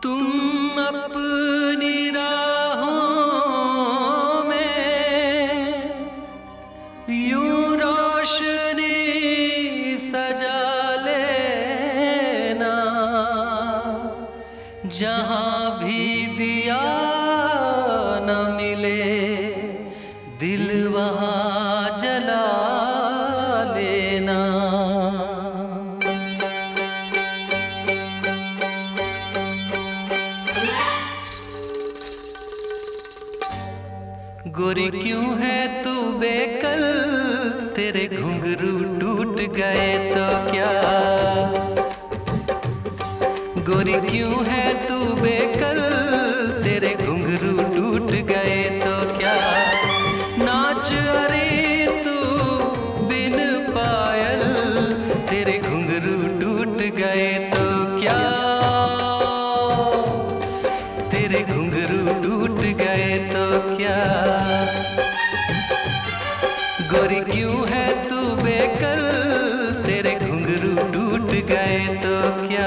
तुम अपनी राहों में यूं रोशनी सजा लेना, जहां भी दिया न मिले दिल वहां जला लेना। गोरी क्यों है तू बेकल, तेरे घुंघरू टूट गए तो क्या। गोरी क्यों है तू बेकल, तेरे घुंघरू टूट गए तो क्या। नाच अरे तू बिन पायल, तेरे घुंघरू टूट गए तो क्या। तेरे घुंघरू टूट गए तो क्या। गोरी क्यों है तू बेकल, तेरे घुंघरू टूट गए तो क्या।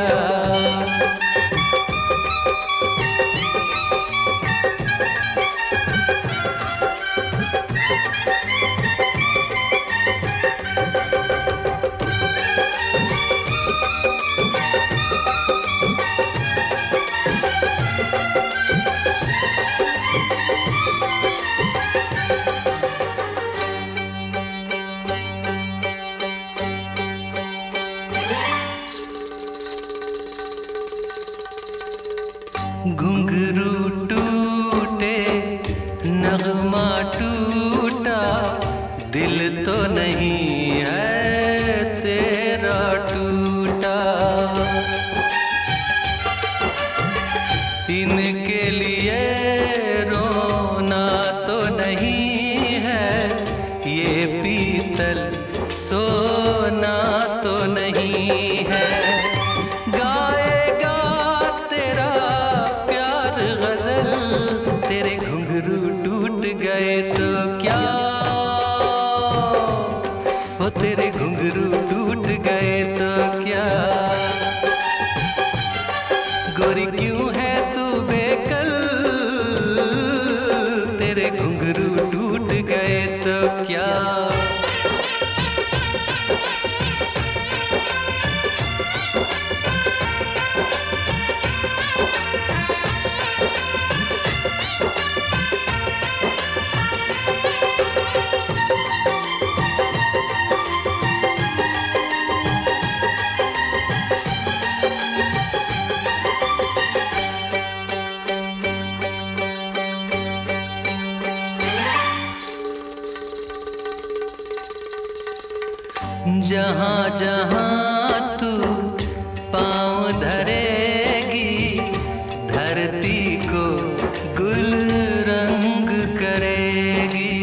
घुंघरू टूटे नगमा टूटा, दिल तो नहीं है तेरा टूटा। इनके लिए रोना तो नहीं है, ये पीतल सोना तो नहीं है। गाएगा तेरा प्यार गजल, तेरे घुंघरू टूट गए तो क्या। हो तेरे घुंघरू टूट गए तो क्या। गोरी क्यों है तू बेकल, तेरे घुंघरू टूट गए तो क्या। जहाँ जहाँ तू पाँव धरेगी, धरती को गुल रंग करेगी।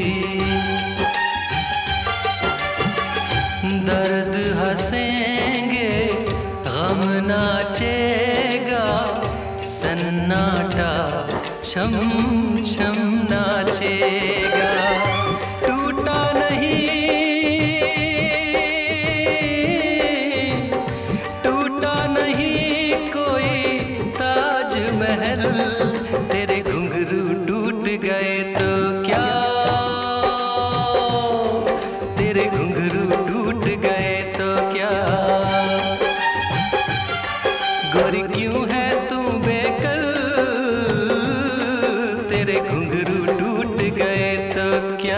दर्द हंसेंगे गम नाचेगा, सन्नाटा छम छम नाचेगा। टूटा नहीं महल, तेरे घुंघरू टूट गए तो क्या। तेरे घुंघरू टूट गए तो क्या। गोरी क्यों है तू बेकल, तेरे घुंघरू टूट गए तो क्या।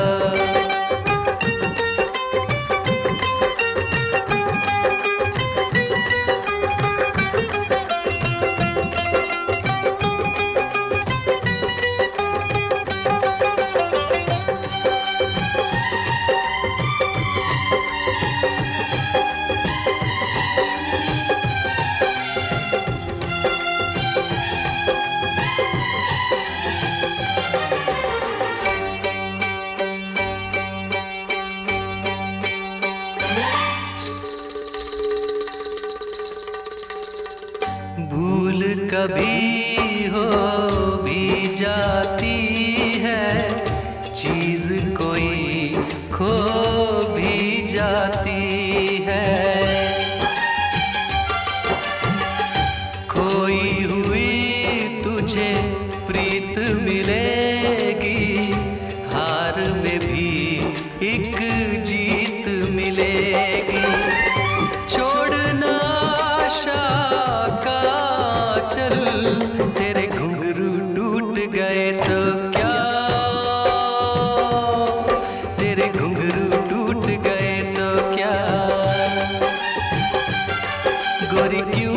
भूल कभी हो भी जाती है, चीज कोई खो भी जाती है। खोई हुई गोरी क्यों